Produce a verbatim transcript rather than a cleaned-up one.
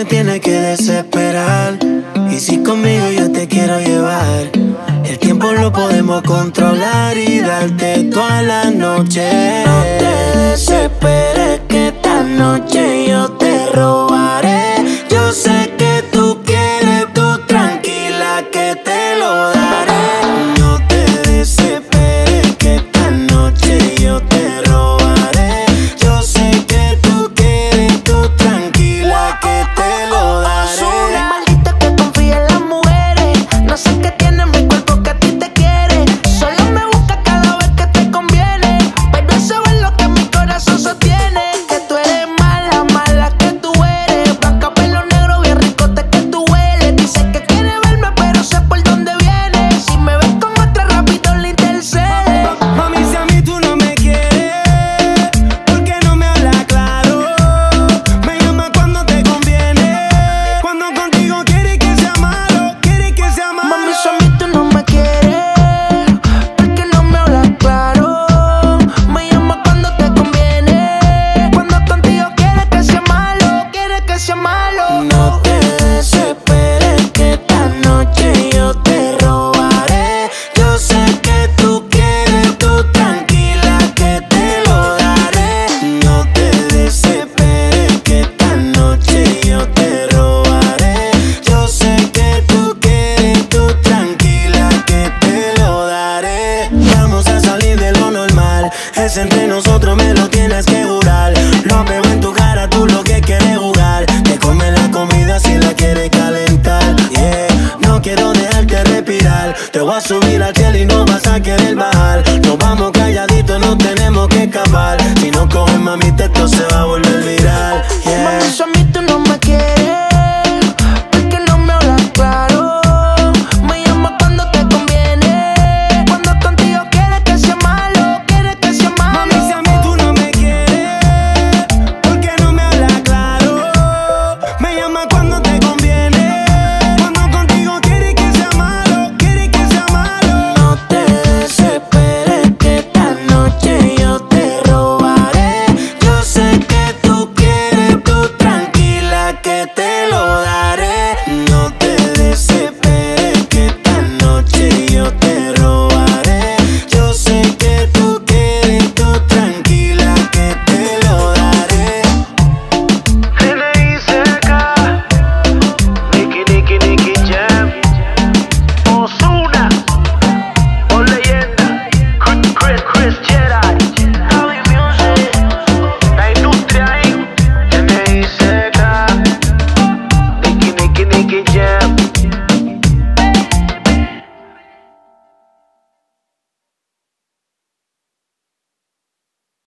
me tienes que desesperar. Y si conmigo yo te quiero llevar, el tiempo lo podemos controlar y darte toda la noche. No te desesperes que esta noche yo te robaré. Yo sé que tú quieres, tú tranquila que te lo daré. No te desesperes que esta noche yo te robaré. Yo sé que tú quieres, tú tranquila que te lo daré. Maldita que confía en las mujeres, no sé qué tiene en mi cuerpo que a ti te quiere. Solo me busca cada vez que te conviene, pero eso es lo que mi corazón sostiene. Que tú eres mala, mala que tú eres. Blanca, pelo negro, bien ricote que tú hueles. Dice que quiere verme, pero sé por dónde viene. Si me ves con otra, rápido le intercede. Mami, si a mí tú no me quieres, ¿por qué no me hablas claro? Me llama cuando te conviene, cuando contigo quieres que sea malo, quieres que sea malo. Mami, si a mí tú no me quieres, ¿por qué no me hablas claro? Me llama cuando te conviene, cuando contigo quieres que sea malo, quieres que sea malo. No te desesperes que esta noche yo te robaré. Yo sé que tú quieres, tú tranquila que te lo daré. No te desesperes que esta noche yo te robaré. Yo sé que tú quieres, tú tranquila que te lo daré. Vamos a salir de lo normal, es entre nosotros, me lo tienes que jurar. Lo veo en tu cara, tú lo que quieres jugar. Te come la comida si la quieres calentar. Yeah, no quiero dejarte respirar. Te voy a subir al